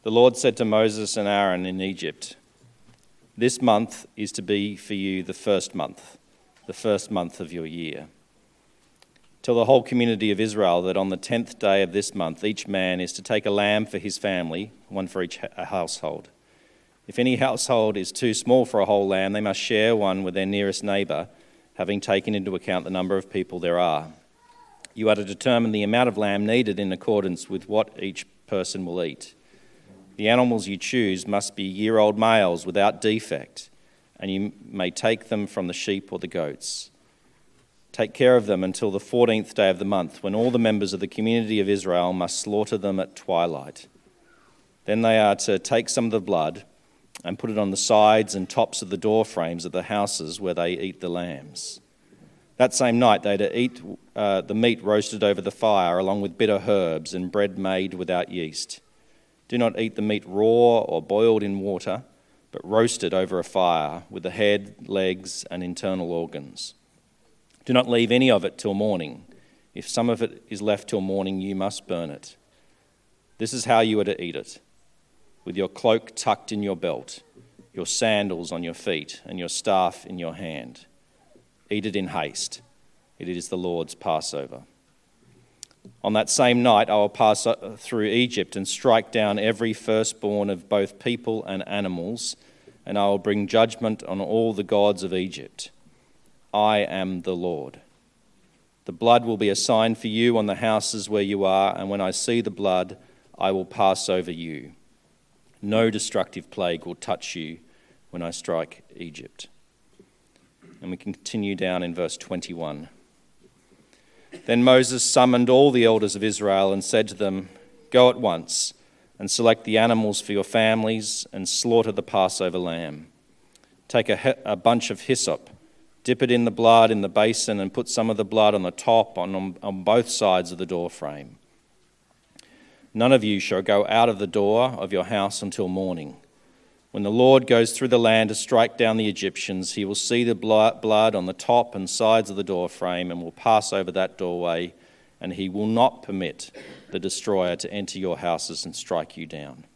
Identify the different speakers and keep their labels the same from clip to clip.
Speaker 1: The Lord said to Moses and Aaron in Egypt, "This month is to be for you the first month of your year. Tell the whole community of Israel that on the 10th day of this month, each man is to take a lamb for his family, one for each household. If any household is too small for a whole lamb, they must share one with their nearest neighbour, having taken into account the number of people there are. You are to determine the amount of lamb needed in accordance with what each person will eat. The animals you choose must be year-old males without defect, and you may take them from the sheep or the goats. Take care of them until the 14th day of the month, when all the members of the community of Israel must slaughter them at twilight. Then they are to take some of the blood and put it on the sides and tops of the door frames of the houses where they eat the lambs. That same night they are to eat the meat roasted over the fire, along with bitter herbs and bread made without yeast. Do not eat the meat raw or boiled in water, but roasted over a fire with the head, legs, and internal organs. Do not leave any of it till morning. If some of it is left till morning, you must burn it. This is how you are to eat it: with your cloak tucked in your belt, your sandals on your feet, and your staff in your hand. Eat it in haste. It is the Lord's Passover. On that same night I will pass through Egypt and strike down every firstborn of both people and animals, and I will bring judgment on all the gods of Egypt. I am the Lord. The blood will be a sign for you on the houses where you are, and when I see the blood, I will pass over you. No destructive plague will touch you when I strike Egypt." And we continue down in verse 21. Then Moses summoned all the elders of Israel and said to them, "Go at once and select the animals for your families and slaughter the Passover lamb. Take a bunch of hyssop, dip it in the blood in the basin, and put some of the blood on the top on both sides of the door frame. None of you shall go out of the door of your house until morning. When the Lord goes through the land to strike down the Egyptians, he will see the blood on the top and sides of the door frame and will pass over that doorway, and he will not permit the destroyer to enter your houses and strike you down.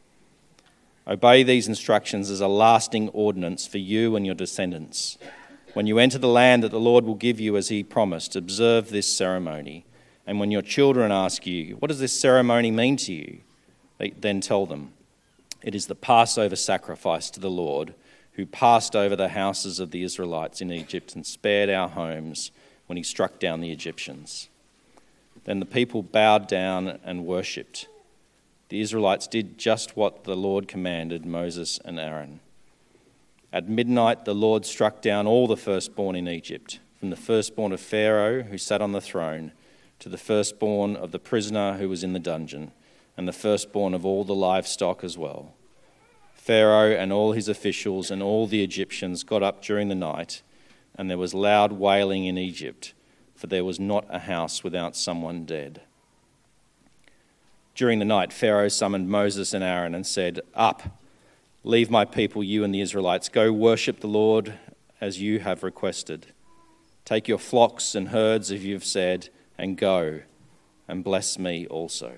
Speaker 1: Obey these instructions as a lasting ordinance for you and your descendants. When you enter the land that the Lord will give you as he promised, observe this ceremony. And when your children ask you, 'What does this ceremony mean to you?' then tell them, 'It is the Passover sacrifice to the Lord, who passed over the houses of the Israelites in Egypt and spared our homes when he struck down the Egyptians.' Then the people bowed down and worshipped. The Israelites did just what the Lord commanded Moses and Aaron. At midnight the Lord struck down all the firstborn in Egypt, from the firstborn of Pharaoh who sat on the throne to the firstborn of the prisoner who was in the dungeon, and the firstborn of all the livestock as well. Pharaoh and all his officials and all the Egyptians got up during the night, and there was loud wailing in Egypt, for there was not a house without someone dead. During the night, Pharaoh summoned Moses and Aaron and said, 'Up, leave my people, you and the Israelites. Go worship the Lord as you have requested. Take your flocks and herds, as you have said, and go, and bless me also.'"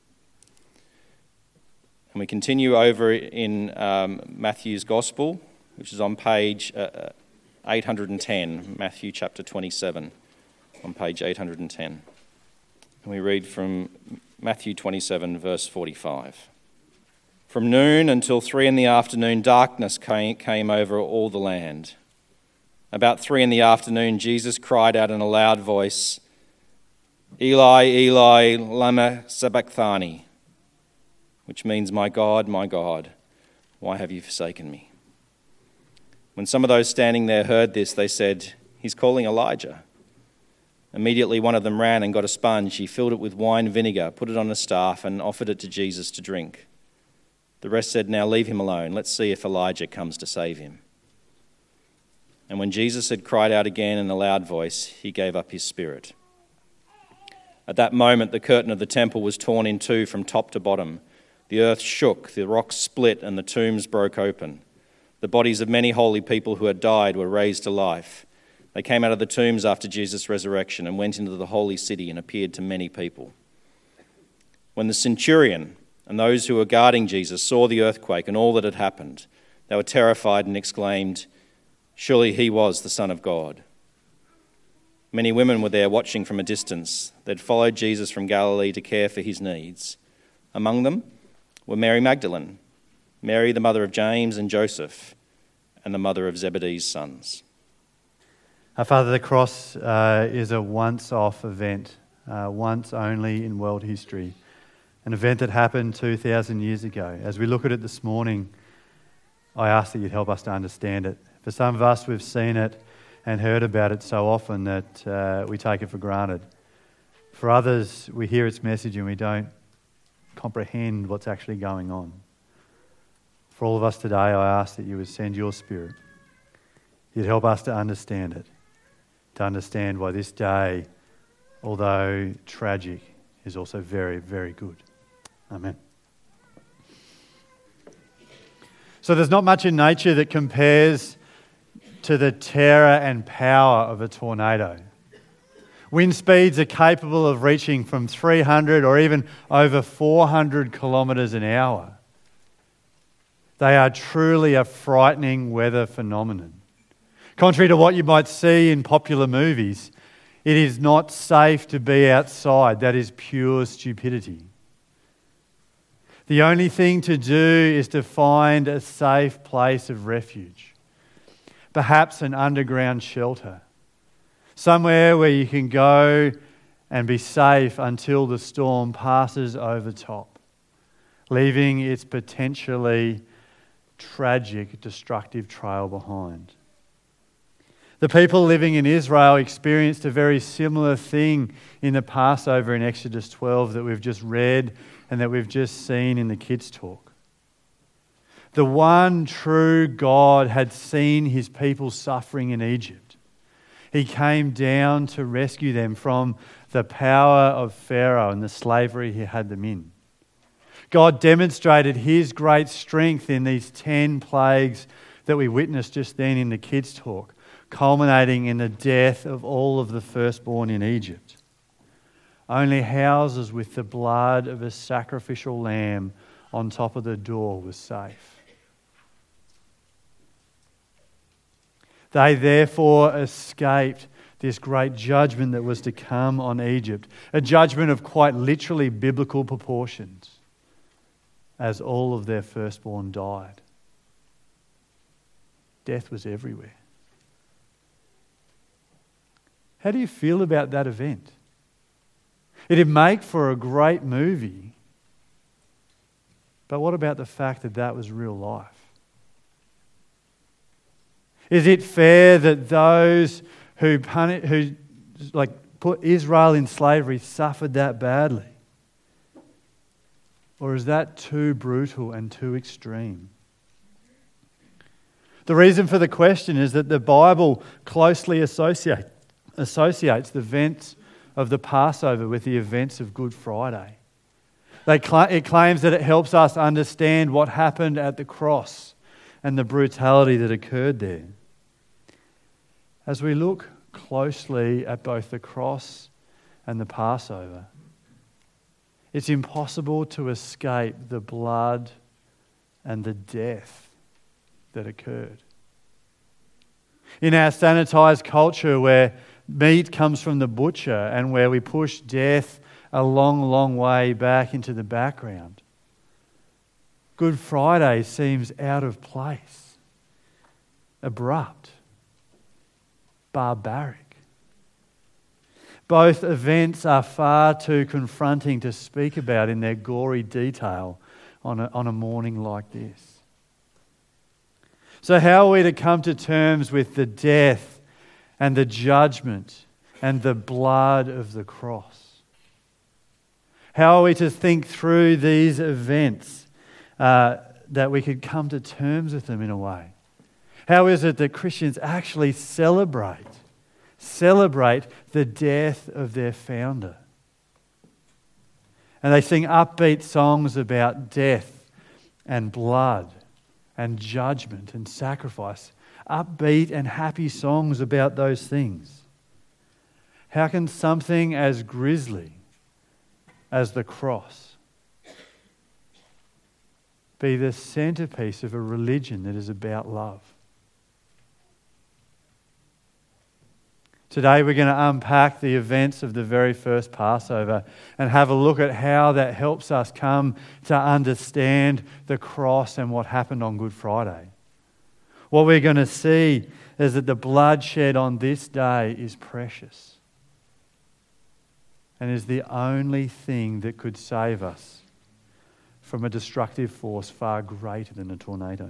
Speaker 1: And we continue over in Matthew's Gospel, which is on page 810, Matthew chapter 27, on page 810. And we read from Matthew 27, verse 45. "From noon until 3 in the afternoon, darkness came over all the land. About 3 in the afternoon, Jesus cried out in a loud voice, 'Eli, Eli, lama sabachthani,' which means, my God, why have you forsaken me?" When some of those standing there heard this, they said, "He's calling Elijah." Immediately one of them ran and got a sponge. He filled it with wine vinegar, put it on a staff, and offered it to Jesus to drink. The rest said, "Now leave him alone. Let's see if Elijah comes to save him." And when Jesus had cried out again in a loud voice, he gave up his spirit. At that moment, the curtain of the temple was torn in two from top to bottom. The earth shook, the rocks split, and the tombs broke open. The bodies of many holy people who had died were raised to life. They came out of the tombs after Jesus' resurrection and went into the holy city and appeared to many people. When the centurion and those who were guarding Jesus saw the earthquake and all that had happened. They were terrified and exclaimed, "Surely he was the Son of God." Many women were there watching from a distance. They'd followed Jesus from Galilee to care for his needs. Among them were Mary Magdalene, Mary the mother of James and Joseph, and the mother of Zebedee's sons.
Speaker 2: Our Father, the cross is a once-off event, once only in world history, an event that happened 2,000 years ago. As we look at it this morning, I ask that you'd help us to understand it. For some of us, we've seen it and heard about it so often that we take it for granted. For others, we hear its message and we don't comprehend what's actually going on. For all of us today, I ask that you would send your Spirit. You'd help us to understand it, to understand why this day, although tragic, is also very, very good. Amen. So there's not much in nature that compares to the terror and power of a tornado. Wind speeds are capable of reaching from 300 or even over 400 kilometres an hour. They are truly a frightening weather phenomenon. Contrary to what you might see in popular movies, it is not safe to be outside. That is pure stupidity. The only thing to do is to find a safe place of refuge, perhaps an underground shelter, somewhere where you can go and be safe until the storm passes over top, leaving its potentially tragic, destructive trail behind. The people living in Israel experienced a very similar thing in the Passover in Exodus 12 that we've just read and that we've just seen in the kids' talk. The one true God had seen his people suffering in Egypt. He came down to rescue them from the power of Pharaoh and the slavery he had them in. God demonstrated his great strength in these 10 plagues that we witnessed just then in the kids' talk, culminating in the death of all of the firstborn in Egypt. Only houses with the blood of a sacrificial lamb on top of the door was safe. They therefore escaped this great judgment that was to come on Egypt, a judgment of quite literally biblical proportions, as all of their firstborn died. Death was everywhere. How do you feel about that event? It'd make for a great movie, but what about the fact that that was real life? Is it fair that those who put Israel in slavery suffered that badly? Or is that too brutal and too extreme? The reason for the question is that the Bible closely associates the events of the Passover with the events of Good Friday. It claims that it helps us understand what happened at the cross and the brutality that occurred there. As we look closely at both the cross and the Passover, it's impossible to escape the blood and the death that occurred. In our sanitized culture where meat comes from the butcher and where we push death a long, long way back into the background, Good Friday seems out of place, abrupt, barbaric. Both events are far too confronting to speak about in their gory detail on a morning like this. So how are we to come to terms with the death and the judgment and the blood of the cross? How are we to think through these events that we could come to terms with them in a way? How is it that Christians actually celebrate the death of their founder? And they sing upbeat songs about death and blood and judgment and sacrifice. Upbeat and happy songs about those things. How can something as grisly as the cross be the centerpiece of a religion that is about love. Today we're going to unpack the events of the very first Passover and have a look at how that helps us come to understand the cross and what happened on Good Friday. What we're going to see is that the blood shed on this day is precious and is the only thing that could save us from a destructive force far greater than a tornado.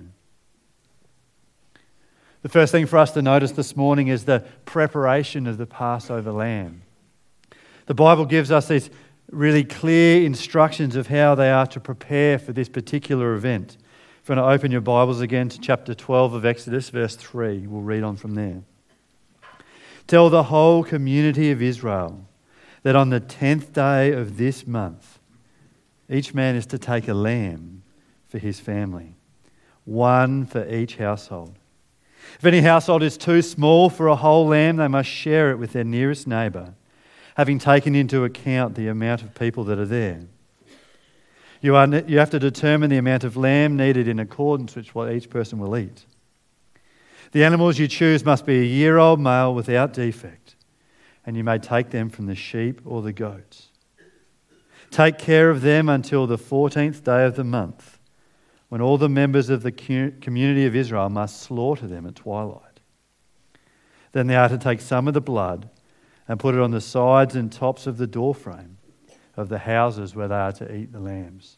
Speaker 2: The first thing for us to notice this morning is the preparation of the Passover lamb. The Bible gives us these really clear instructions of how they are to prepare for this particular event. If you want to open your Bibles again to chapter 12 of Exodus, verse 3, we'll read on from there. Tell the whole community of Israel that on the 10th day of this month, each man is to take a lamb for his family, one for each household. If any household is too small for a whole lamb, they must share it with their nearest neighbour, having taken into account the amount of people that are there. You have to determine the amount of lamb needed in accordance with what each person will eat. The animals you choose must be a year-old male without defect, and you may take them from the sheep or the goats. Take care of them until the 14th day of the month, when all the members of the community of Israel must slaughter them at twilight. Then they are to take some of the blood and put it on the sides and tops of the doorframe of the houses where they are to eat the lambs.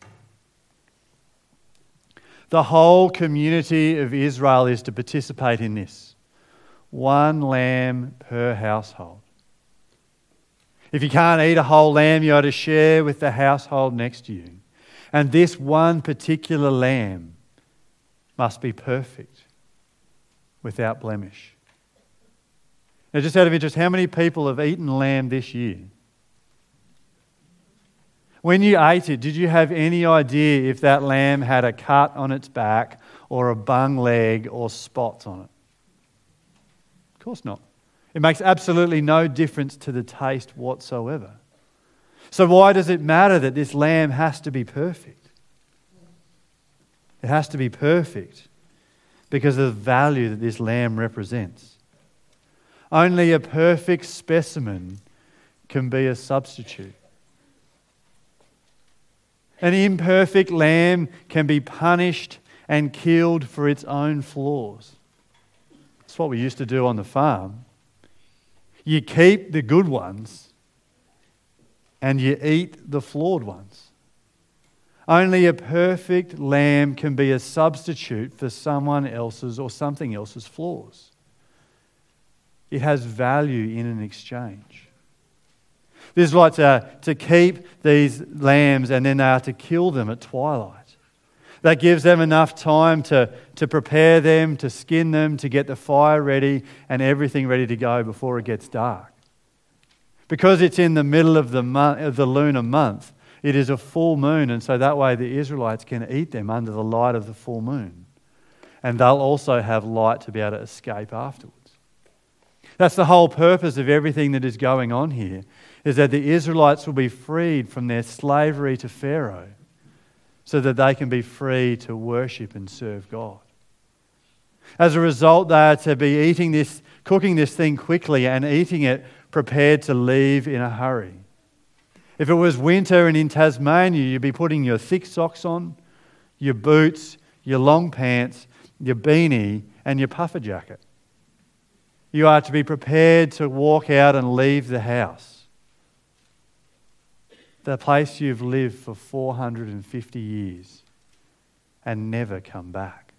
Speaker 2: The whole community of Israel is to participate in this. One lamb per household. If you can't eat a whole lamb, you are to share with the household next to you. And this one particular lamb must be perfect, without blemish. Now, just out of interest, how many people have eaten lamb this year? When you ate it, did you have any idea if that lamb had a cut on its back or a bung leg or spots on it? Of course not. It makes absolutely no difference to the taste whatsoever. So why does it matter that this lamb has to be perfect? It has to be perfect because of the value that this lamb represents. Only a perfect specimen can be a substitute. An imperfect lamb can be punished and killed for its own flaws. That's what we used to do on the farm. You keep the good ones and you eat the flawed ones. Only a perfect lamb can be a substitute for someone else's or something else's flaws. It has value in an exchange. The Israelites are to keep these lambs and then they are to kill them at twilight. That gives them enough time to prepare them, to skin them, to get the fire ready and everything ready to go before it gets dark. Because it's in the middle of the lunar month, it is a full moon, and so that way the Israelites can eat them under the light of the full moon. And they'll also have light to be able to escape afterwards. That's the whole purpose of everything that is going on here, is that the Israelites will be freed from their slavery to Pharaoh so that they can be free to worship and serve God. As a result, they are to be cooking this thing quickly and eating it prepared to leave in a hurry. If it was winter and in Tasmania, you'd be putting your thick socks on, your boots, your long pants, your beanie and your puffer jacket. You are to be prepared to walk out and leave the house, the place you've lived for 450 years and never come back.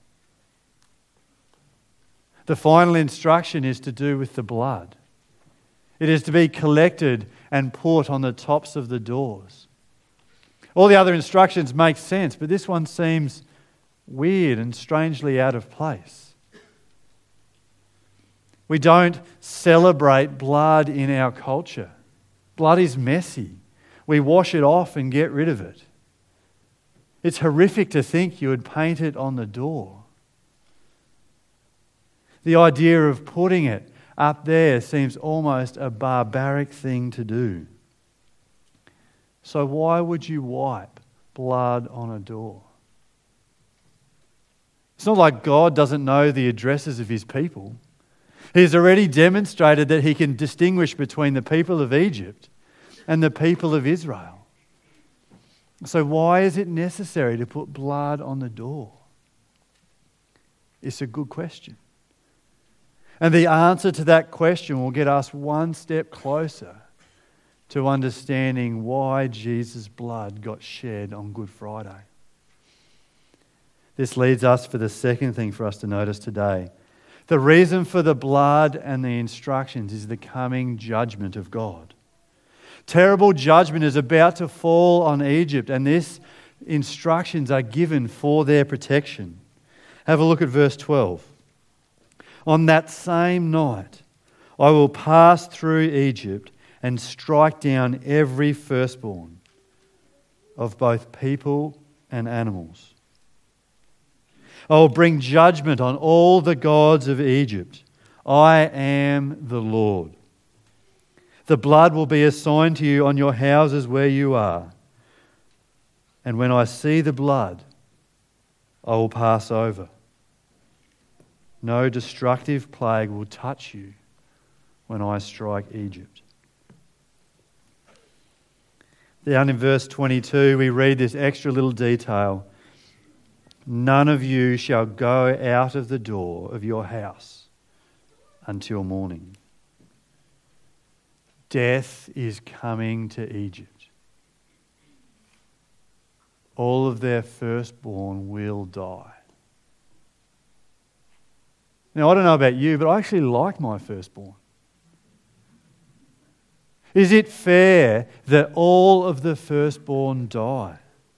Speaker 2: The final instruction is to do with the blood. It is to be collected and put on the tops of the doors. All the other instructions make sense, but this one seems weird and strangely out of place. We don't celebrate blood in our culture. Blood is messy. We wash it off and get rid of it. It's horrific to think you would paint it on the door. The idea of putting it up there seems almost a barbaric thing to do. So why would you wipe blood on a door? It's not like God doesn't know the addresses of his people. He's already demonstrated that he can distinguish between the people of Egypt and the people of Israel. So why is it necessary to put blood on the door? It's a good question. And the answer to that question will get us one step closer to understanding why Jesus' blood got shed on Good Friday. This leads us for the second thing for us to notice today. The reason for the blood and the instructions is the coming judgment of God. Terrible judgment is about to fall on Egypt, and these instructions are given for their protection. Have a look at verse 12. On that same night, I will pass through Egypt and strike down every firstborn of both people and animals. I will bring judgment on all the gods of Egypt. I am the Lord. The blood will be assigned to you on your houses where you are. And when I see the blood, I will pass over. No destructive plague will touch you when I strike Egypt. Down in verse 22, we read this extra little detail. None of you shall go out of the door of your house until morning. Death is coming to Egypt. All of their firstborn will die. Now, I don't know about you, but I actually like my firstborn. Is it fair that all of the firstborn die?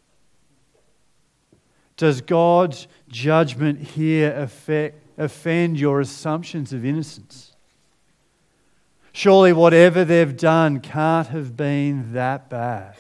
Speaker 2: Does God's judgment here offend your assumptions of innocence? Surely whatever they've done can't have been that bad.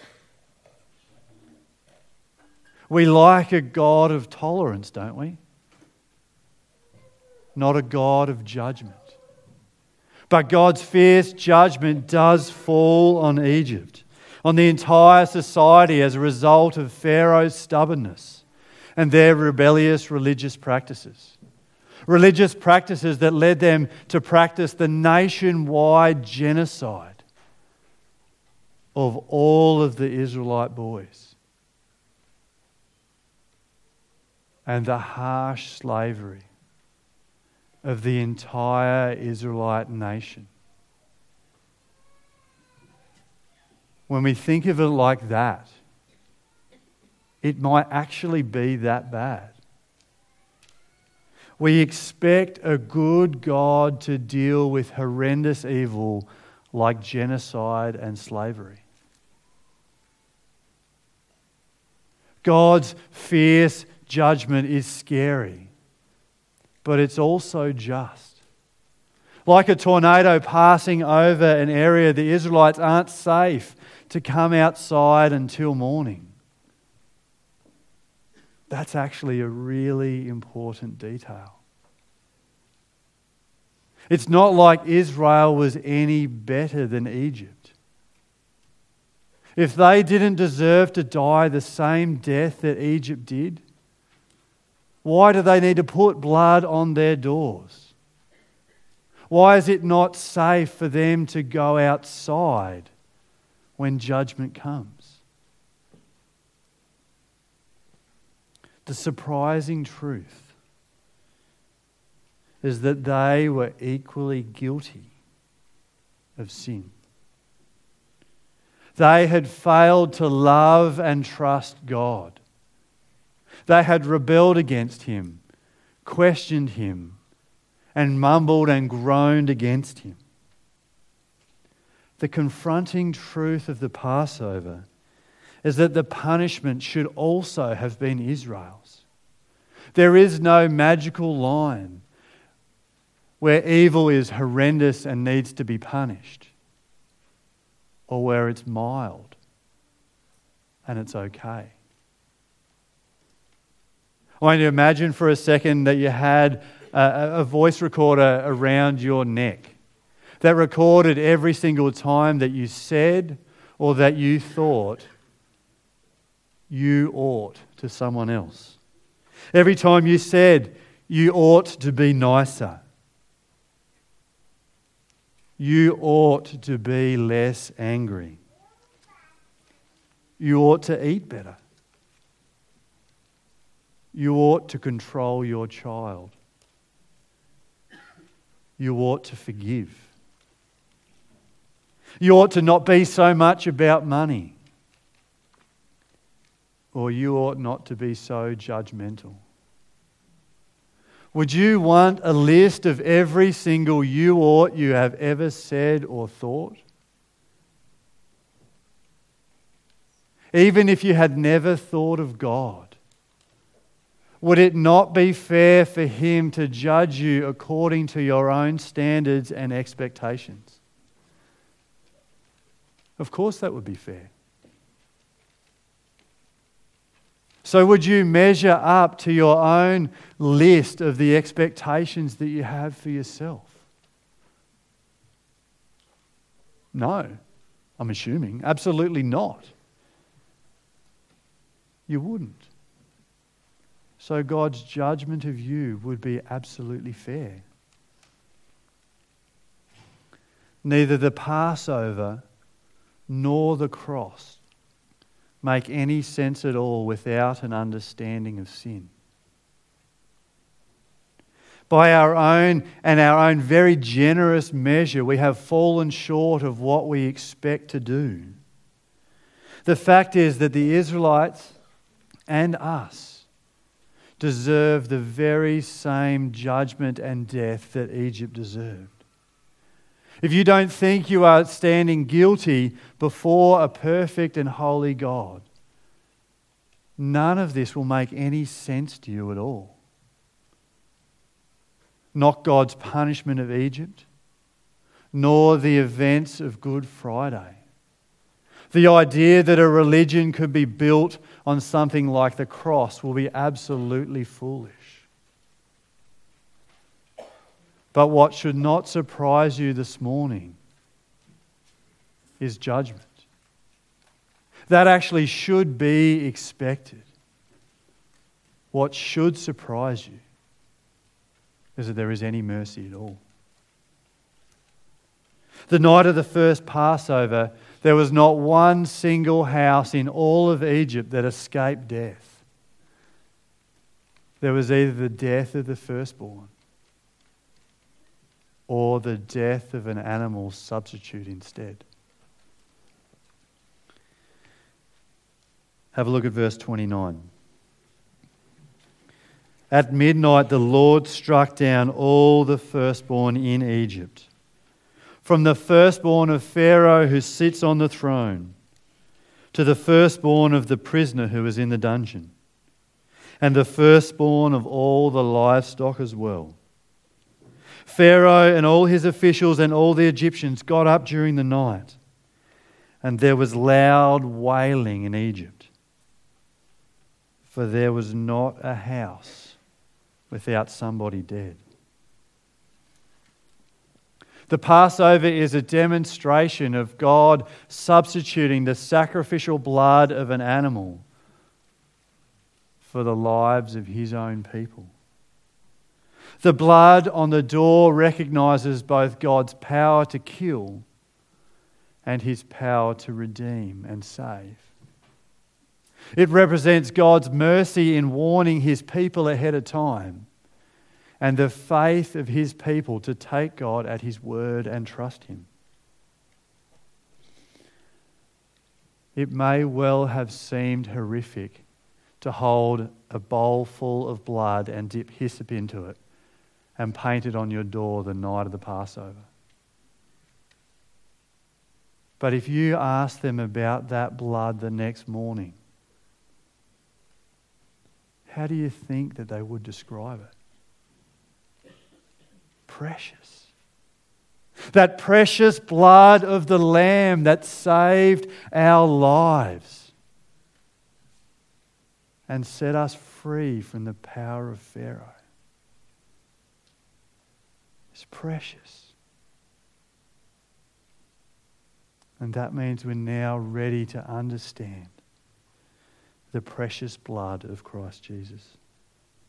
Speaker 2: We like a God of tolerance, don't we? Not a God of judgment. But God's fierce judgment does fall on Egypt, on the entire society as a result of Pharaoh's stubbornness and their rebellious religious practices. Religious practices that led them to practice the nationwide genocide of all of the Israelite boys and the harsh slavery of the entire Israelite nation. When we think of it like that, it might actually be that bad. We expect a good God to deal with horrendous evil like genocide and slavery. God's fierce judgment is scary, but it's also just. Like a tornado passing over an area, the Israelites aren't safe to come outside until morning. That's actually a really important detail. It's not like Israel was any better than Egypt. If they didn't deserve to die the same death that Egypt did, why do they need to put blood on their doors? Why is it not safe for them to go outside when judgment comes? The surprising truth is that they were equally guilty of sin. They had failed to love and trust God. They had rebelled against Him, questioned Him, and mumbled and groaned against Him. The confronting truth of the Passover is that the punishment should also have been Israel's. There is no magical line where evil is horrendous and needs to be punished, or where it's mild and it's okay. I want you to imagine for a second that you had a voice recorder around your neck that recorded every single time that you said or that you thought you ought to someone else. Every time you said you ought to be nicer. You ought to be less angry. You ought to eat better. You ought to control your child. You ought to forgive. You ought to not be so much about money. Or you ought not to be so judgmental. Would you want a list of every single you ought you have ever said or thought? Even if you had never thought of God, would it not be fair for Him to judge you according to your own standards and expectations? Of course that would be fair. So would you measure up to your own list of the expectations that you have for yourself? No, I'm assuming. Absolutely not. You wouldn't. So God's judgment of you would be absolutely fair. Neither the Passover nor the cross make any sense at all without an understanding of sin. By our own very generous measure, we have fallen short of what we expect to do. The fact is that the Israelites and us deserve the very same judgment and death that Egypt deserved. If you don't think you are standing guilty before a perfect and holy God, none of this will make any sense to you at all. Not God's punishment of Egypt, nor the events of Good Friday. The idea that a religion could be built on something like the cross will be absolutely foolish. But what should not surprise you this morning is judgment. That actually should be expected. What should surprise you is that there is any mercy at all. The night of the first Passover, there was not one single house in all of Egypt that escaped death. There was either the death of the firstborn or the death of an animal substitute instead. Have a look at verse 29. At midnight the Lord struck down all the firstborn in Egypt, from the firstborn of Pharaoh who sits on the throne, to the firstborn of the prisoner who is in the dungeon, and the firstborn of all the livestock as well. Pharaoh and all his officials and all the Egyptians got up during the night, and there was loud wailing in Egypt, for there was not a house without somebody dead. The Passover is a demonstration of God substituting the sacrificial blood of an animal for the lives of His own people. The blood on the door recognizes both God's power to kill and His power to redeem and save. It represents God's mercy in warning His people ahead of time and the faith of His people to take God at His word and trust Him. It may well have seemed horrific to hold a bowl full of blood and dip hyssop into it and paint it on your door the night of the Passover. But if you ask them about that blood the next morning, how do you think that they would describe it? Precious. That precious blood of the Lamb that saved our lives and set us free from the power of Pharaoh. It's precious. And that means we're now ready to understand the precious blood of Christ Jesus.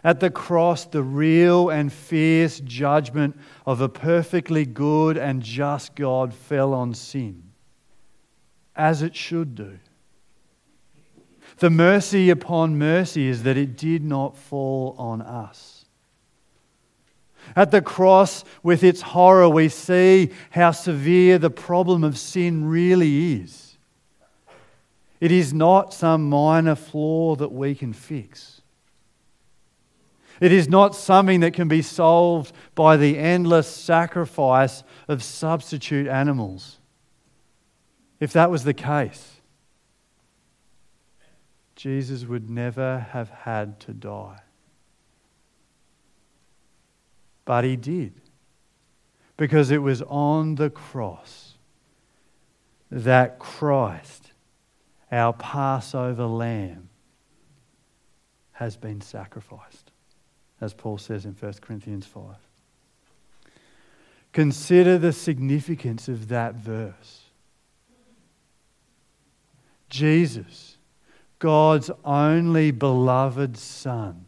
Speaker 2: At the cross, the real and fierce judgment of a perfectly good and just God fell on sin, as it should do. The mercy upon mercy is that it did not fall on us. At the cross, with its horror, we see how severe the problem of sin really is. It is not some minor flaw that we can fix. It is not something that can be solved by the endless sacrifice of substitute animals. If that was the case, Jesus would never have had to die. But he did, because it was on the cross that Christ, our Passover lamb, has been sacrificed, as Paul says in 1 Corinthians 5. Consider the significance of that verse. Jesus, God's only beloved Son,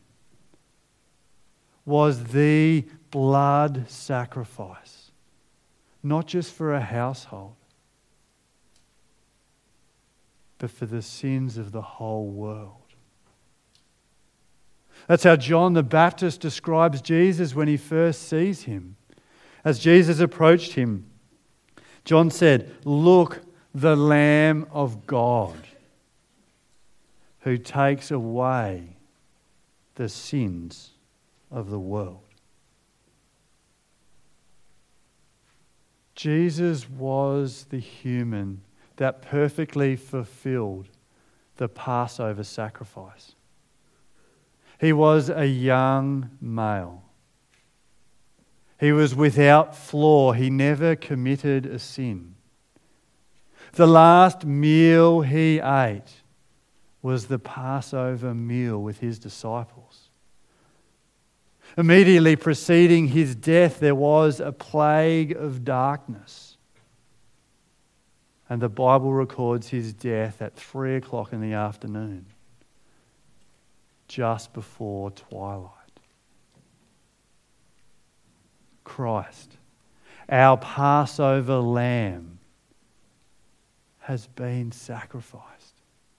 Speaker 2: was the blood sacrifice, not just for a household, but for the sins of the whole world. That's how John the Baptist describes Jesus when he first sees him. As Jesus approached him, John said, "Look, the Lamb of God, who takes away the sins of the world." Jesus was the human that perfectly fulfilled the Passover sacrifice. He was a young male. He was without flaw. He never committed a sin. The last meal he ate was the Passover meal with his disciples. Immediately preceding his death, there was a plague of darkness. And the Bible records his death at 3 o'clock in the afternoon, just before twilight. Christ, our Passover lamb, has been sacrificed,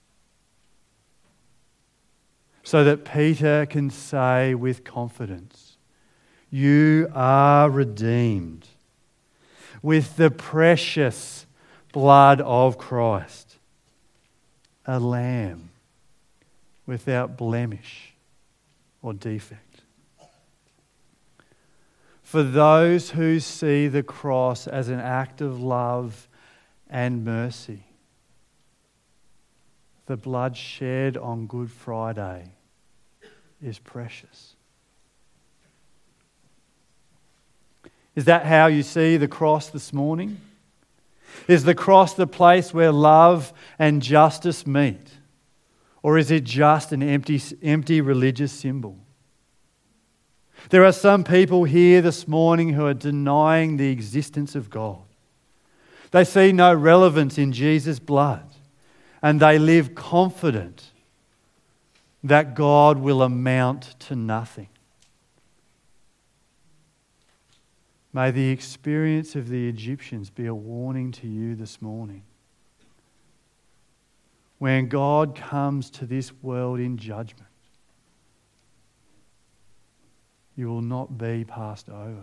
Speaker 2: so that Peter can say with confidence, "You are redeemed with the precious blood of Christ, a lamb without blemish or defect." For those who see the cross as an act of love and mercy, the blood shed on Good Friday is precious. Is that how you see the cross this morning? Is the cross the place where love and justice meet? Or is it just an empty religious symbol? There are some people here this morning who are denying the existence of God. They see no relevance in Jesus' blood, and they live confident that God will amount to nothing. May the experience of the Egyptians be a warning to you this morning. When God comes to this world in judgment, you will not be passed over.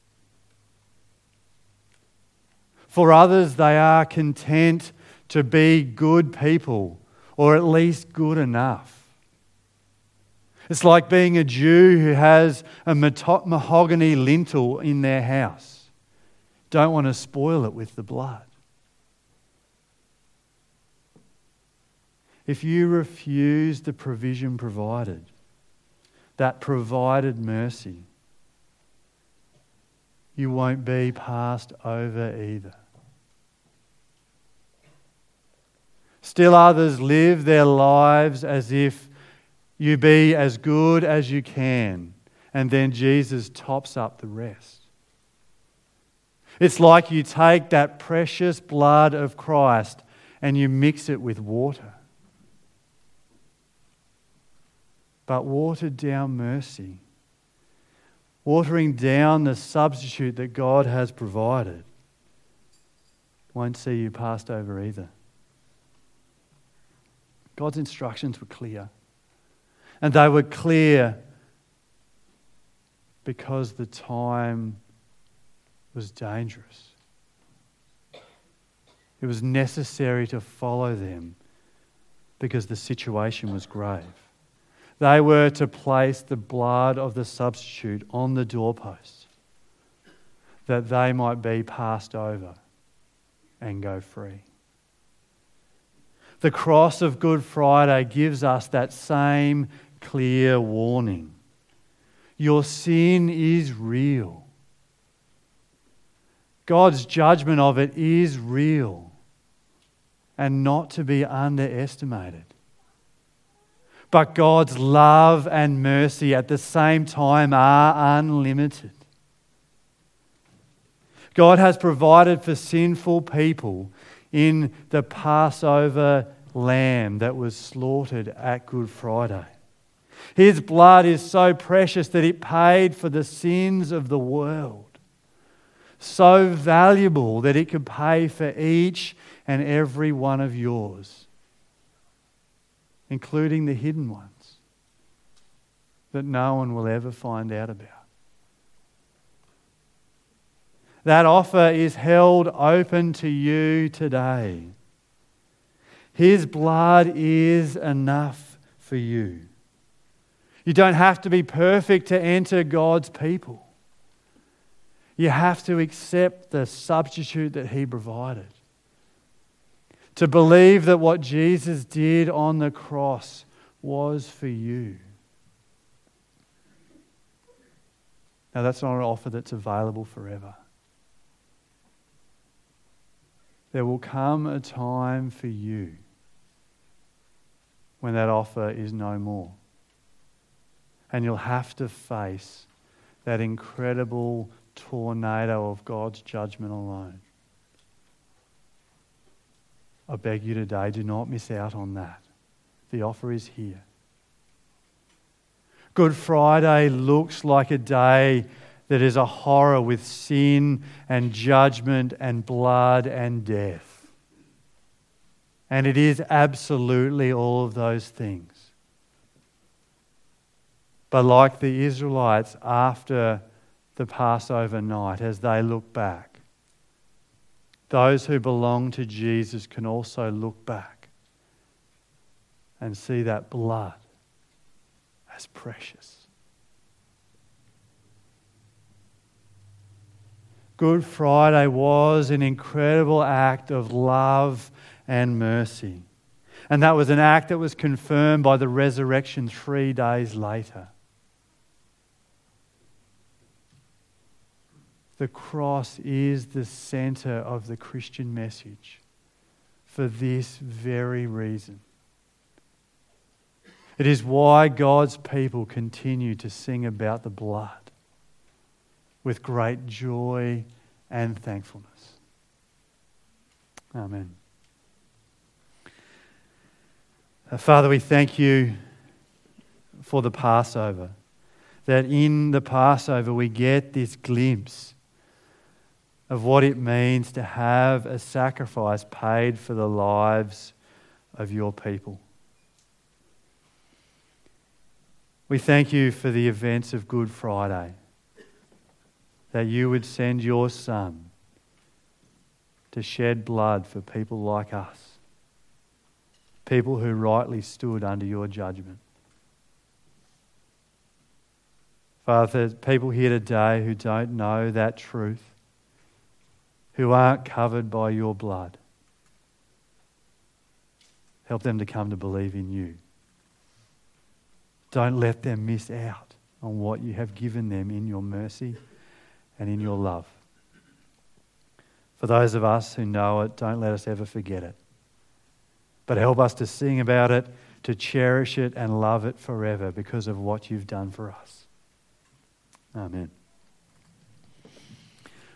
Speaker 2: For others, they are content to be good people, or at least good enough. It's like being a Jew who has a mahogany lintel in their house. Don't want to spoil it with the blood. If you refuse the provision provided, that provided mercy, you won't be passed over either. Still others live their lives as if you be as good as you can, and then Jesus tops up the rest. It's like you take that precious blood of Christ and you mix it with water. but watered down mercy, watering down the substitute that God has provided, won't see you passed over either. God's instructions were clear. And they were clear because the time was dangerous. It was necessary to follow them because the situation was grave. They were to place the blood of the substitute on the doorpost that they might be passed over and go free. The cross of Good Friday gives us that same clear warning. Your sin is real. God's judgment of it is real and not to be underestimated. But God's love and mercy at the same time are unlimited. God has provided for sinful people in the Passover lamb that was slaughtered at Good Friday. His blood is so precious that it paid for the sins of the world. So valuable that it could pay for each and every one of yours, including the hidden ones that no one will ever find out about. That offer is held open to you today. His blood is enough for you. You don't have to be perfect to enter God's people. You have to accept the substitute that He provided. To believe that what Jesus did on the cross was for you. Now, that's not an offer that's available forever. There will come a time for you when that offer is no more. And you'll have to face that incredible tornado of God's judgment alone. I beg you today, do not miss out on that. The offer is here. Good Friday looks like a day that is a horror with sin and judgment and blood and death. And it is absolutely all of those things. But like the Israelites after the Passover night, as they look back, those who belong to Jesus can also look back and see that blood as precious. Good Friday was an incredible act of love and mercy. And that was an act that was confirmed by the resurrection 3 days later. The cross is the center of the Christian message for this very reason. It is why God's people continue to sing about the blood with great joy and thankfulness. Amen. Father, we thank you for the Passover, that in the Passover we get this glimpse of what it means to have a sacrifice paid for the lives of your people. We thank you for the events of Good Friday, that you would send your Son to shed blood for people like us, people who rightly stood under your judgment. Father, there's people here today who don't know that truth, who aren't covered by your blood. Help them to come to believe in you. Don't let them miss out on what you have given them in your mercy and in your love. For those of us who know it, don't let us ever forget it. But help us to sing about it, to cherish it and love it forever because of what you've done for us. Amen.